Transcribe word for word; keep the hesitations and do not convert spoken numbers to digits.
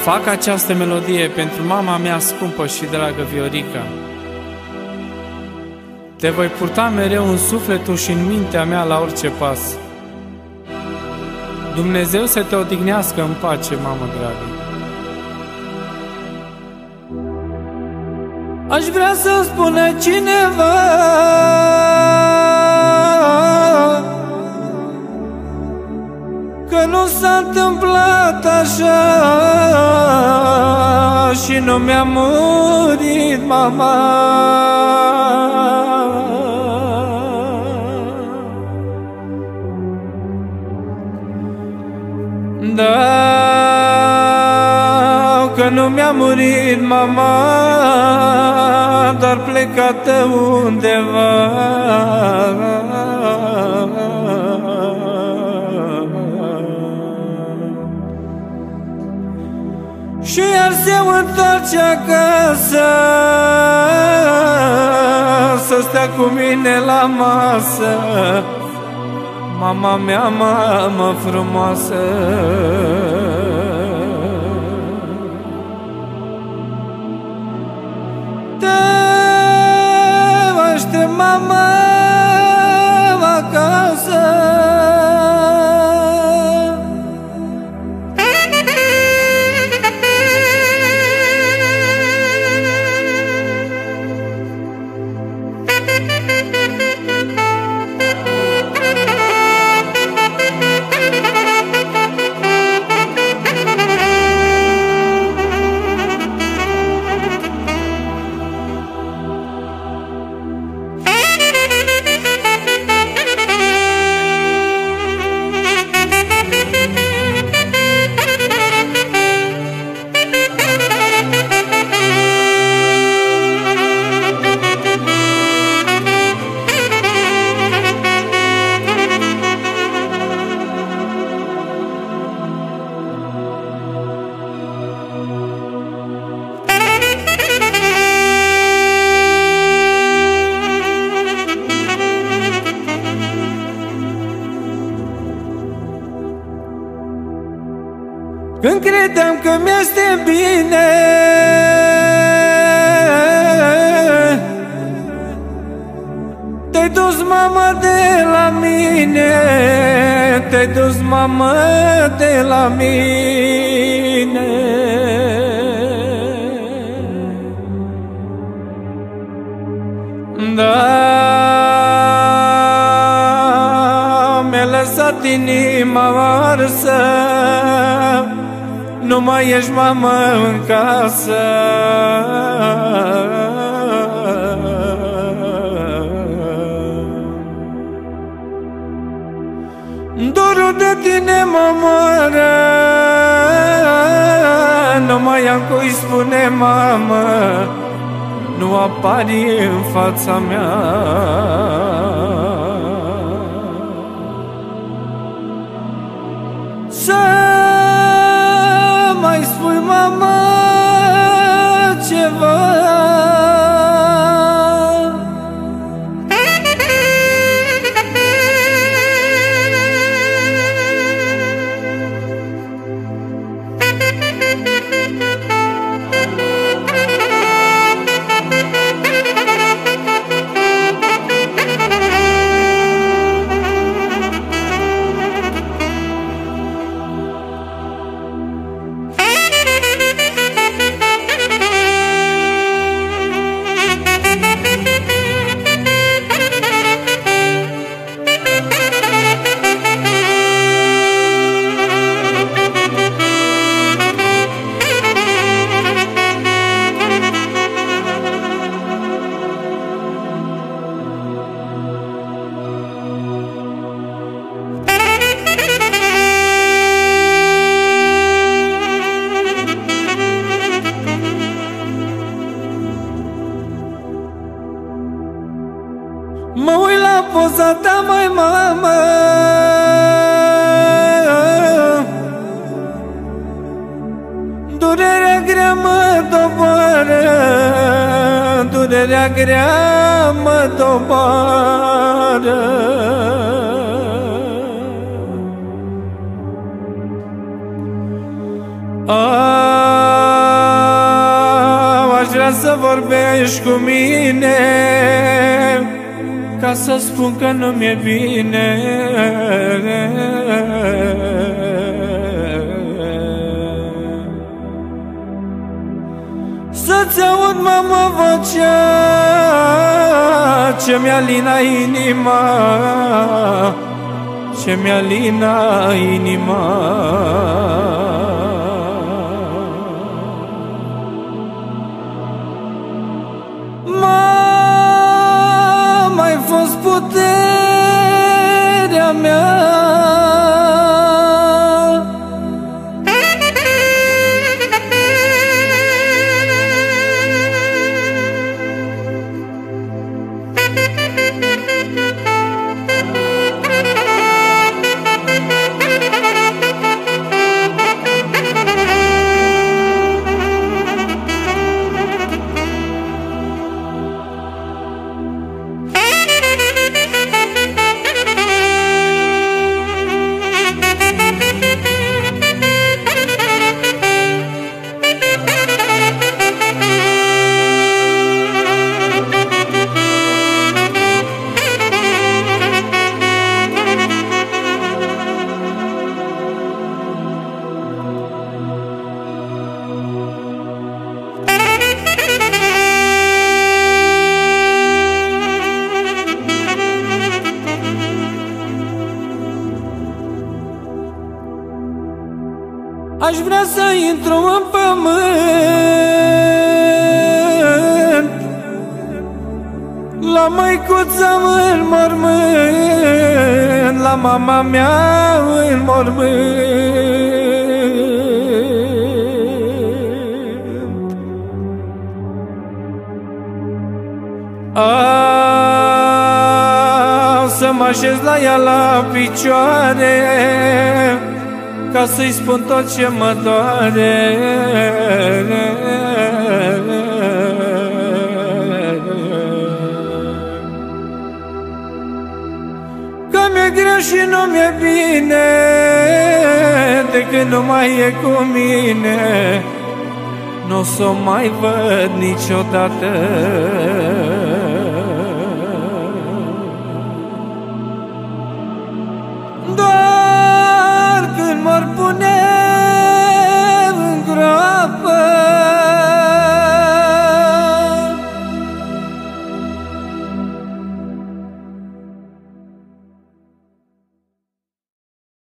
Fac această melodie pentru mama mea scumpă și dragă Viorica. Te voi purta mereu în sufletul și în mintea mea la orice pas. Dumnezeu să te odihnească în pace, mamă dragă. Aș vrea să spună cineva că nu s-a întâmplat așa și nu mi-a murit mama. Da, că nu mi-a murit mama, doar plecată undeva. Și iar se întoarce acasă să stea cu mine la masă, mama mea, mamă frumoasă. Te aștept, mama, acasă. Când credeam că mi-este bine, te-ai dus, mama, de la mine, te-ai dus, mama, de la mine. Da, mi-a lăsat inima arsă, nu mai ești, mamă, în casă. Dorul de tine mă moară, nu mai am cui spune, mamă, nu apari în fața mea. Să mai spui, mama, ceva. Mă uit la poza ta, mai mamă, durerea grea mă doboară, durerea grea mă doboară. Ah, vrea să vorbești cu mine, ca să spun că nu mi-e bine. Să-ți aud, mamă, vocea ce mi-alina inima, ce mi-alina inima. M-ai fost puterea mea, aș vrea să intru în pământ, la măicuța în mormânt, la mama mea în mormânt. A, să mă așez la ea la picioare, ca să-i spun tot ce mă doare. Că mi-e greu și nu mi-e bine, de când nu mai e cu mine, n-o s-o mai văd niciodată.